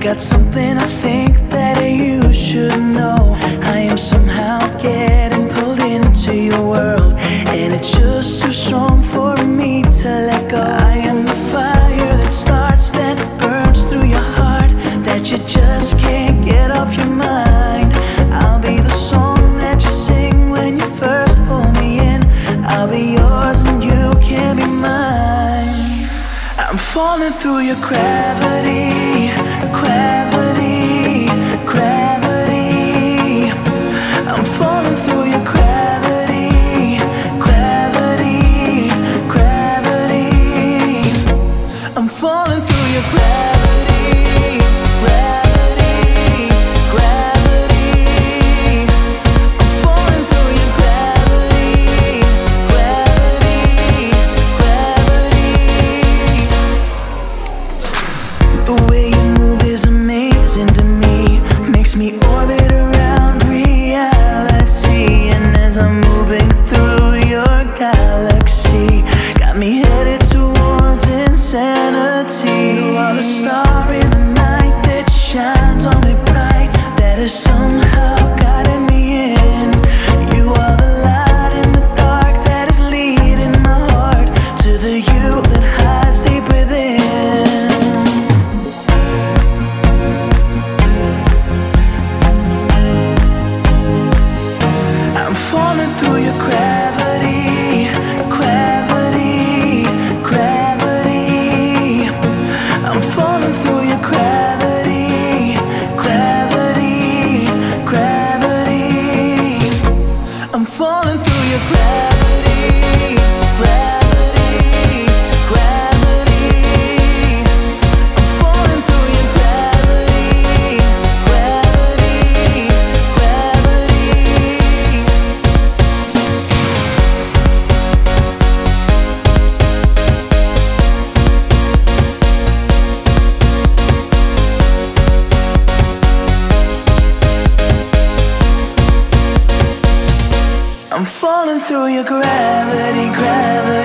got something I think that you should know. I am somehow getting pulled into your world, and it's just too strong for me to let go. I am the fire that starts, that burns through your heart, that you just can't get off your mind. I'll be the song that you sing when you first pull me in. I'll be yours and you can be mine. I'm falling through your gravity, gravity, gravity. I'm falling through your gravity, gravity, gravity. I'm falling through your gravity, gravity, gravity. I'm falling through your gravity, gravity, gravity. The way you move is amazing to me, makes me orbit around reality. And as I'm moving through your galaxy, got me headed towards insanity. You are the star in the night that shines on me bright, that has somehow gotten me in. You are the light in the dark that is leading my heart to the you that hides deep within. I'm falling through your gravity, gravity, gravity. I'm falling through your gravity, gravity, gravity. I'm falling through your gravity, gravity, gravity. I'm falling through your gravity, gravity, gravity. I'm falling through your gravity, gravity.